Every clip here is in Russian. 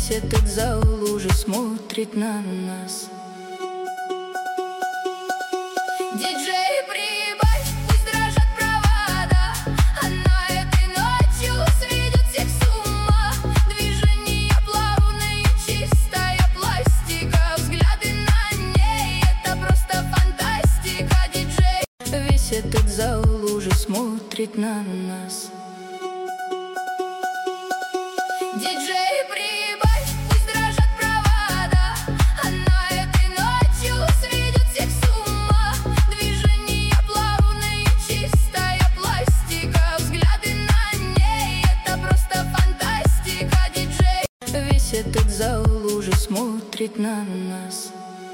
Весь этот зал уже смотрит на нас. Диджей, прибавь, пусть дрожат провода, а на этой ночью сведет всех с ума. Движения плавные, чистая пластика, взгляды на ней — это просто фантастика. Диджей, весь этот зал уже смотрит на нас. Диджей, прибавь, пусть дрожат провода, а на этой ночью сведет всех с ума. Движения плавные, чистая пластика, взгляды на ней — это просто фантастика. Диджей, весь этот зал уже смотрит на нас.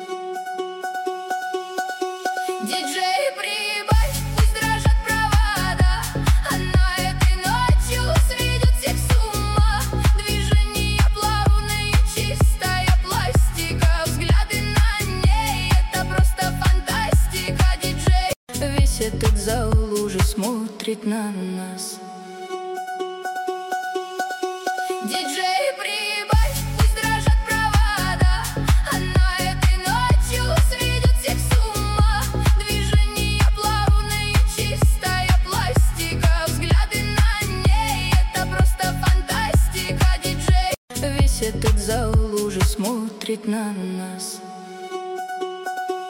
Диджей, прибавь, пусть дрожат провода, а на этой ночью сведет всех с ума. Движения плавные, чистая пластика, взгляды на ней — это просто фантастика. Диджей, весь этот зал уже смотрит на нас. Диджей, прибавь, пусть дрожат провода, а на этой ночью сведет всех с ума. Движения плавные, чистая пластика, взгляды на ней — это просто фантастика. Диджей, весь этот зал уже смотрит на нас.